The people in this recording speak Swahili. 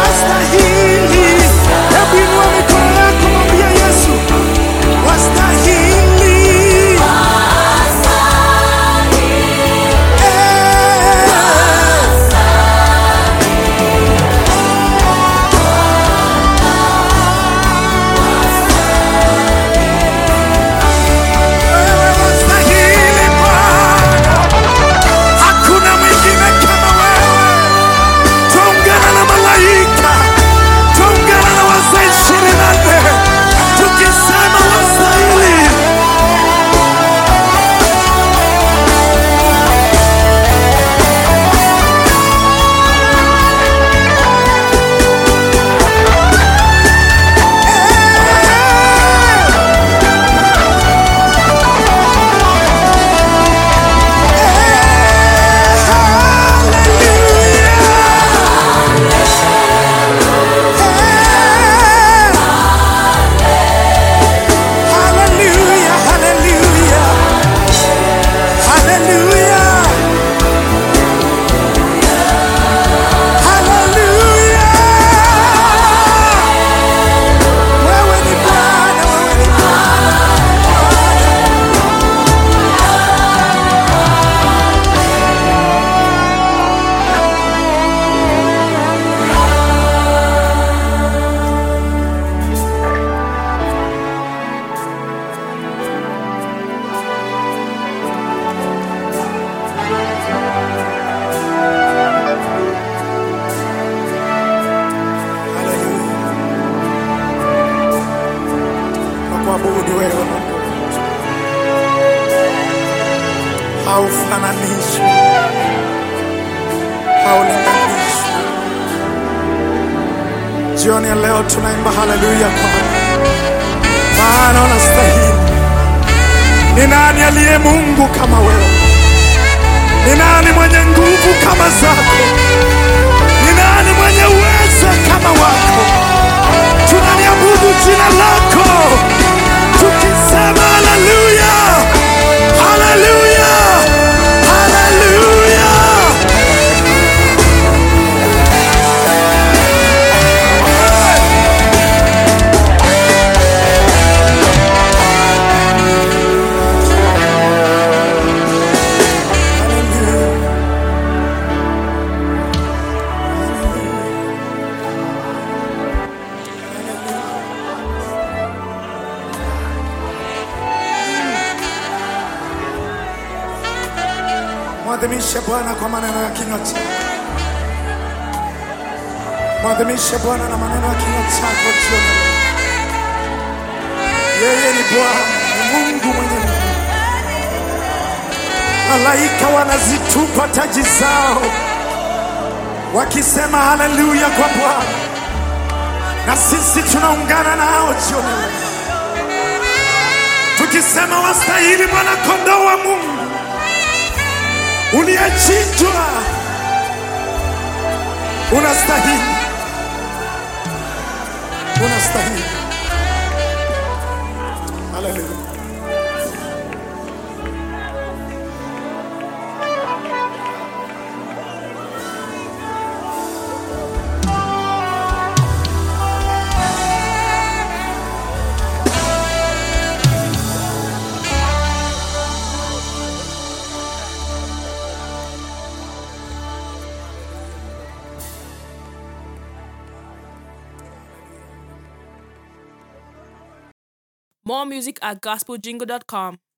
wastahili. Hebu inua mikono yako, mwambie Yesu, wastahili. Haufananishwi, haulinganishwi. Jioni ya leo tunaimba haleluya maana unastahili. Ni nani aliye Mungu kama wewe? Ni nani mwenye nguvu kama zako? Ni nani mwenye uwezo kama wako? Tunaliabudu jina lako tukisema haleluya, haleluya, haleluya. Mwadhimishe Bwana kwa maneno ya kinywa chako. Mwadhimishe Bwana na maneno ya kinywa chako jioni leo. Yeye ni Bwana, ni Mungu mwenye nguvu. Malaika wanazitupa taji zao wakisema haleluya kwa Bwana, na sisi tunaungana nao jioni leo tukisema wastahili Mwana Kondoo wa Mungu uliyechinjwa, unastahili, unastahili. Haleluya. More music at gospeljingle.com.